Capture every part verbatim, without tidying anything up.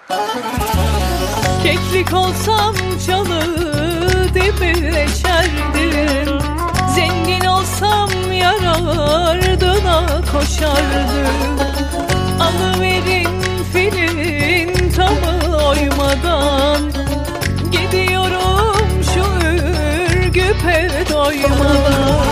Keklik olsam çalı dibi eşerdim, zengin olsam yar ardına koşardım. Alıverin filin tamı oymadan, gidiyorum şu Ürgüp'e doymadan.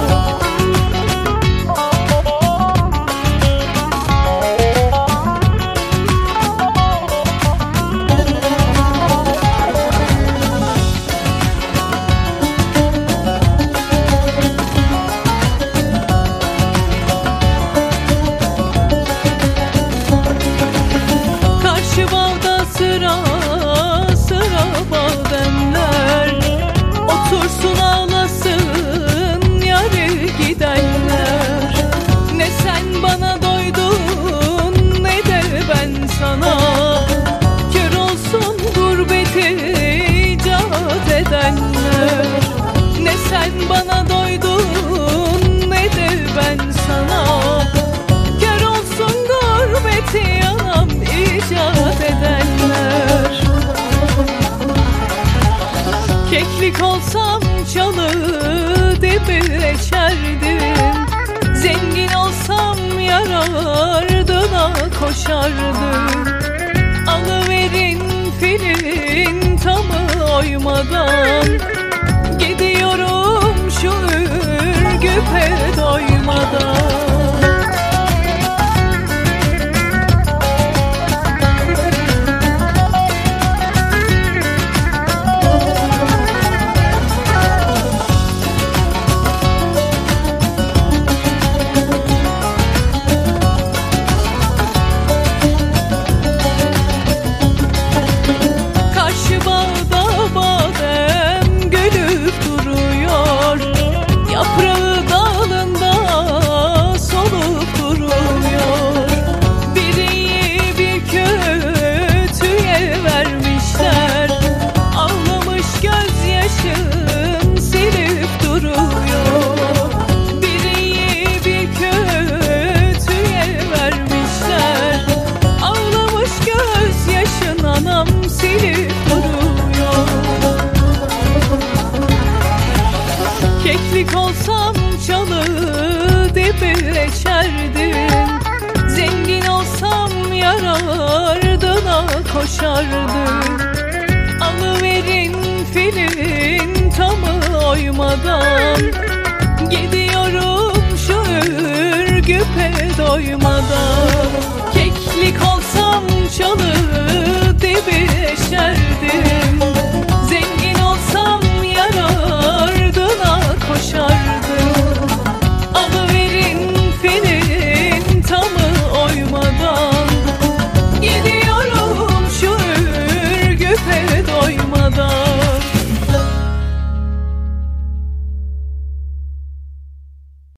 Sıra sıra bademler, otursun ağlasın yarı gidenler. Ne sen bana doydun ne de ben sana, kör olsun gurbeti icat edenler. Ne sen bana doydun ne de ben sana, kör olsun gurbeti yanam icat edenler. Keklik olsam çalı dibi eşerdim, zengin olsam yar ardına koşardım. Alıverin filin tamı oymadan, gidiyorum şu Ürgüp'e doymadan. Keklik olsam çalı dibi eşerdim, zengin olsam yar ardına koşardım. Alıverin filin tamı oymadan, gidiyorum şu Ürgüp'e doymadan. Keklik olsam çalı